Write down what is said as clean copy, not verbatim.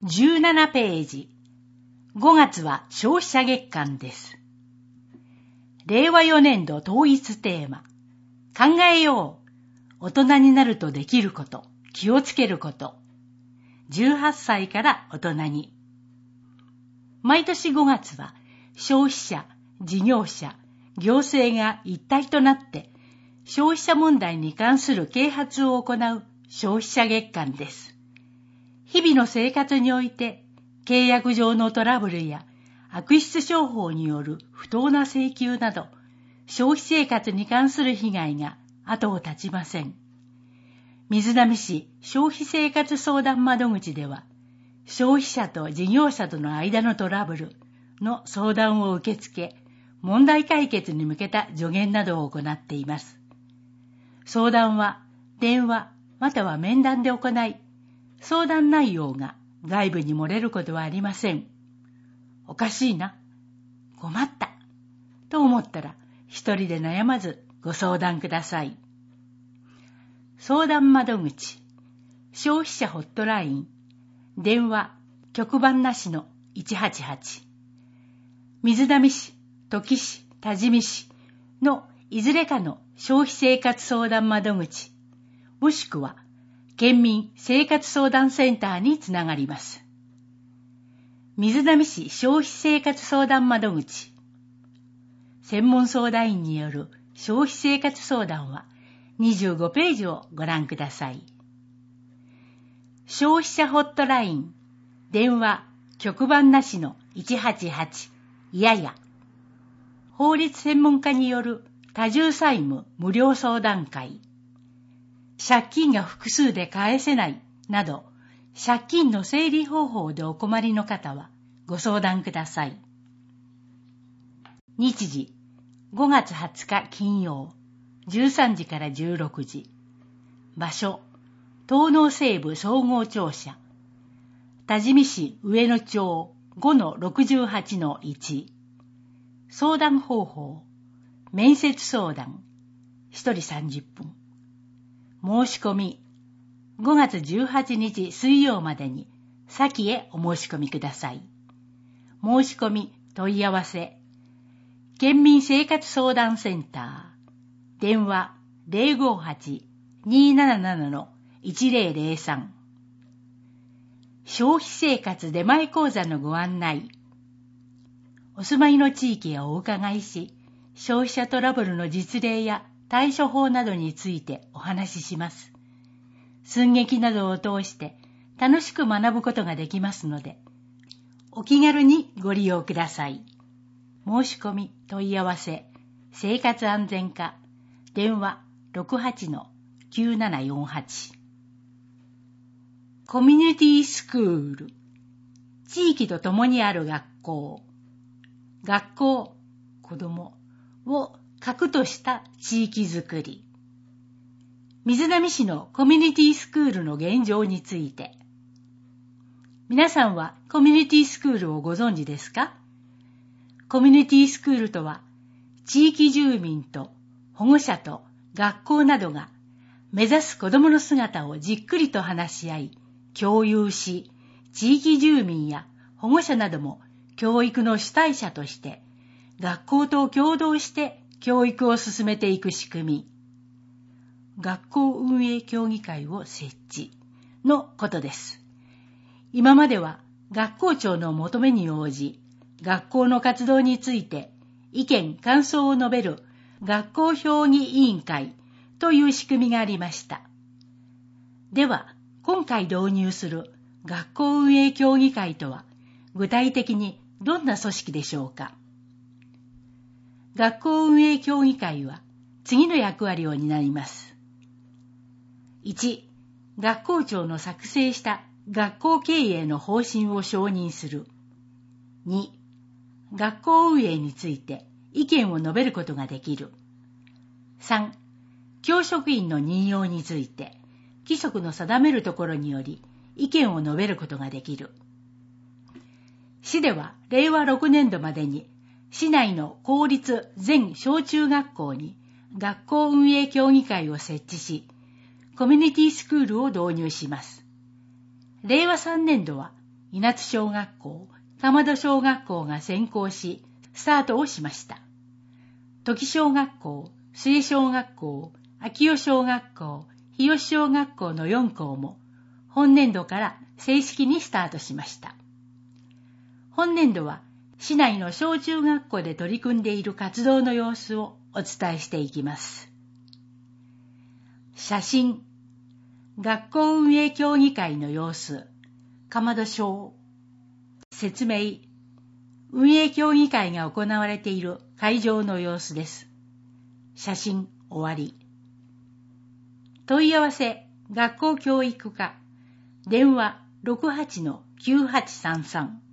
17ページ。5月は消費者月間です。令和4年度統一テーマ。考えよう。大人になるとできること、気をつけること。18歳から大人に。毎年5月は消費者、事業者、行政が一体となって消費者問題に関する啓発を行う消費者月間です。日々の生活において契約上のトラブルや悪質商法による不当な請求など消費生活に関する被害が後を絶ちません。瑞浪市消費生活相談窓口では消費者と事業者との間のトラブルの相談を受け付け、問題解決に向けた助言などを行っています。相談は電話または面談で行い、相談内容が外部に漏れることはありません。おかしいな、困ったと思ったら一人で悩まずご相談ください。相談窓口、消費者ホットライン、電話、局番なしの188。瑞浪市、土岐市、多治見市のいずれかの消費生活相談窓口、もしくは県民生活相談センターにつながります。瑞浪市消費生活相談窓口。専門相談員による消費生活相談は25ページをご覧ください。消費者ホットライン、電話、局番なしの188、いやや。法律専門家による多重債務無料相談会。借金が複数で返せないなど、借金の整理方法でお困りの方はご相談ください。日時、5月20日金曜、13時から16時。場所、東農西部総合庁舎。多治見市上野町 5-68-1。相談方法、面接相談、1人30分。申し込み、5月18日水曜までに先へお申し込みください。申し込み、問い合わせ、県民生活相談センター、電話 058-277-1003。消費生活出前講座のご案内。お住まいの地域をお伺いし、消費者トラブルの実例や対処法などについてお話しします。寸劇などを通して楽しく学ぶことができますので、お気軽にご利用ください。申し込み、問い合わせ、生活安全課、電話 68-9748。コミュニティスクール、地域と共にある学校、学校、子どもを核とした地域づくり。瑞浪市のコミュニティスクールの現状について。皆さんはコミュニティスクールをご存知ですか？コミュニティスクールとは、地域住民と保護者と学校などが目指す子どもの姿をじっくりと話し合い、共有し、地域住民や保護者なども教育の主体者として、学校と共同して教育を進めていく仕組み。学校運営協議会を設置のことです。今までは学校長の求めに応じ、学校の活動について意見・感想を述べる学校評議委員会という仕組みがありました。では、今回導入する学校運営協議会とは、具体的にどんな組織でしょうか。学校運営協議会は次の役割を担います。1、学校長の作成した学校経営の方針を承認する。2、学校運営について意見を述べることができる。3、教職員の任用について規則の定めるところにより意見を述べることができる。市では令和6年度までに市内の公立全小中学校に学校運営協議会を設置し、コミュニティスクールを導入します。令和3年度は稲津小学校、鎌戸小学校が先行し、スタートをしました。土岐小学校、須江小学校、秋代小学校、日吉小学校の4校も、本年度から正式にスタートしました。本年度は、市内の小中学校で取り組んでいる活動の様子をお伝えしていきます。写真、学校運営協議会の様子、鎌戸小。説明、運営協議会が行われている会場の様子です。写真終わり。問い合わせ、学校教育課、電話 68-9833